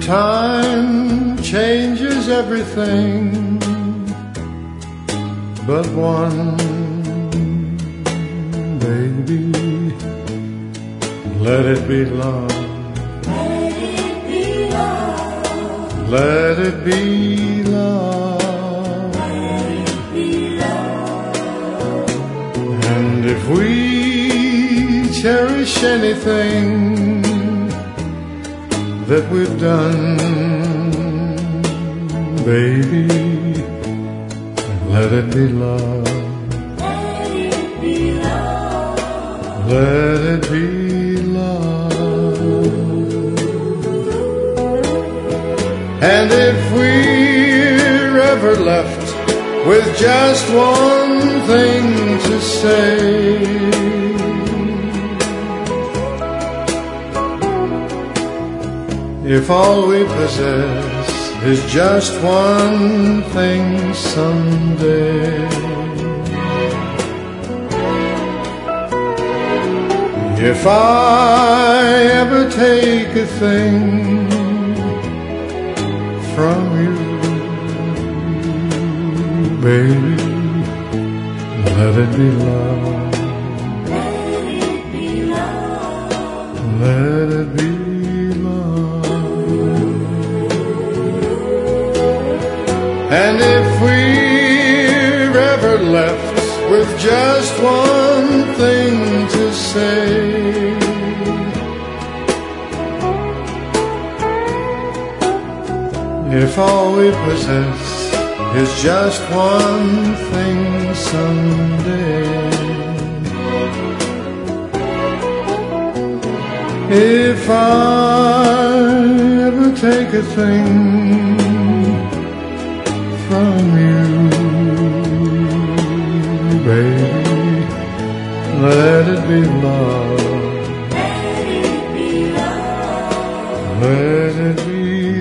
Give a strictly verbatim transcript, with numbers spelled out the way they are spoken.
Time changes everything but one, baby. Let it be love. Let it be love. Let it be love. Let it be love. And if we cherish anything that we've done, baby, let it be love. Let it be love. Let it be love. And if we're ever left with just one thing to say, if all we possess is just one thing someday, if I ever take a thing from you, baby, let it be love. Let it be love. Let it be love. And if we're ever left with just one thing to say, if all we possess is just one thing someday, if I ever take a thing from you, baby, let it be love. Let it be love. Let it be